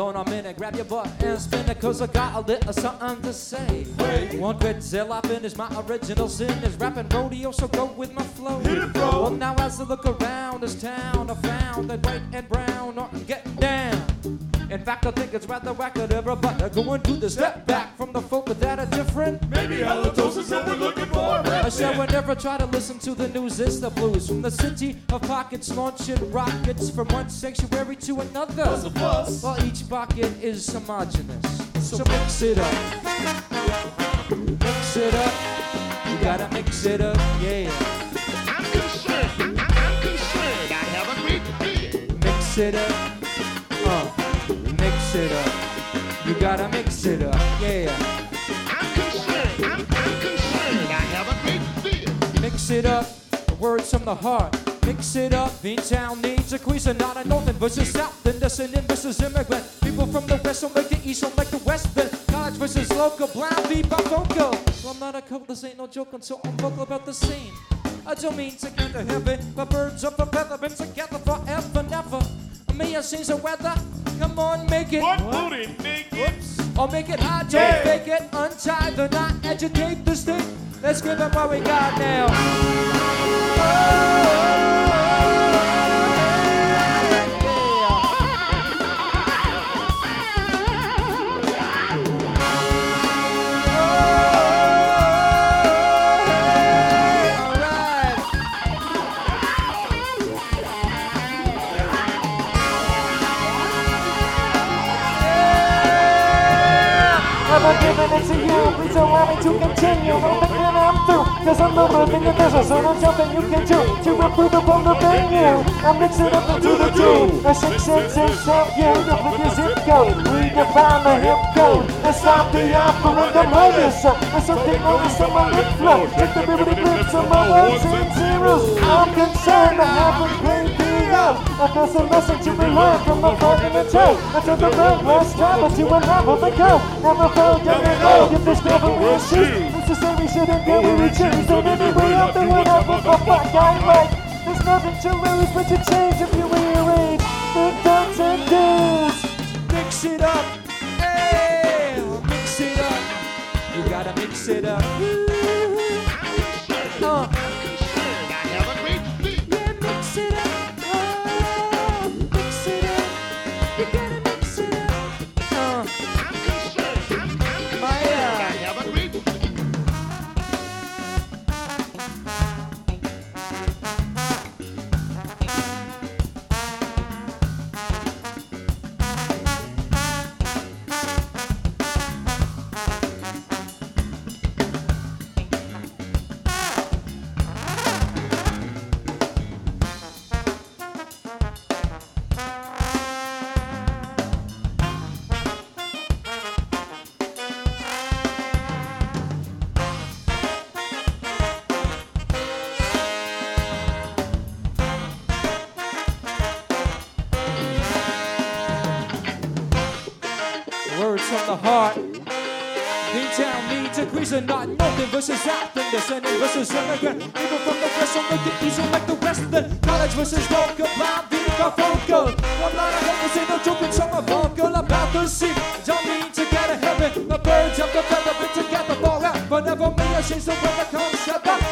on a minute, grab your butt and spin it, cause I got a little something to say. Wait. One bit till I finish my original sin is rapping rodeo, so go with my flow. Hit it, bro. Well, now as I look around this town, I found that white and brown aren't getting down. In fact, I think it's rather whack that everybody going to the step back from the folk that are different. Maybe halitosis is what we're looking for. I shall never try to listen to the news, it's the blues. From the city of pockets, launching rockets from one sanctuary to another. Plus a plus. While each pocket is homogenous. So mix it up. Mix it up. You gotta mix it up, yeah. I'm concerned. I have a great fear. Mix it up. Mix it up. You gotta mix it up, yeah. I'm concerned. I'm concerned. I have a great fear. Mix it up, the words from the heart. Mix it up, Beantown needs a Cuisinart, Northern versus South, and descendant versus immigrant. People from the West don't make the East, don't make the West bend. College versus local, blind beat by vocal. Well, I'm not a couple, this ain't no joking, so I'm vocal about the scene. I don't mean to get to heaven, but birds of a feather been together forever, never. Me and scenes of weather, come on, make it. What booty, naked? Or make it hot, don't Yeah. fake it, untie the knot, educate the stick. Let's give them what we got now. I'm giving it to you, please allow me to continue. Don't think that I'm through, cause I'm the living in this, so don't jump and you can do to improve upon the venue. I'm mixing up into the two. A 666 help you to pick your zip code. Redefine the hip code and stop the operator modus. There's something on the summer lip flow. Take the vivid clips of my ones and zeros. I'm concerned I haven't played the up. I got some lesson to be learned from the front and the toe. I took the road last time, but you went half of the coat. Never felt young and old, if this never will shoot. It's to say we shouldn't go where we choose. And anyway, I'm the one up with my fuck, I'm right. There's nothing to lose but to change if you rearrange the don'ts and do's. Mix it up, hey, mix it up. You gotta mix it up. I'm concerned. I have a great fear. Yeah, mix it up. Mix it up. You gotta mix it up. I'm concerned. I'm concerned. I have a great fear. Words from the heart. Beantown needs a Cuisinart, Northern versus South, and descendant versus immigrant. People from the West don't make it easy like the Western. College versus local, blind beat by vocal. I'm not a homeless, ain't no joking, so I'm vocal about the sea. Don't mean to get a heaven. The birds of the feather been together forever. Never me, I change the weather comes together.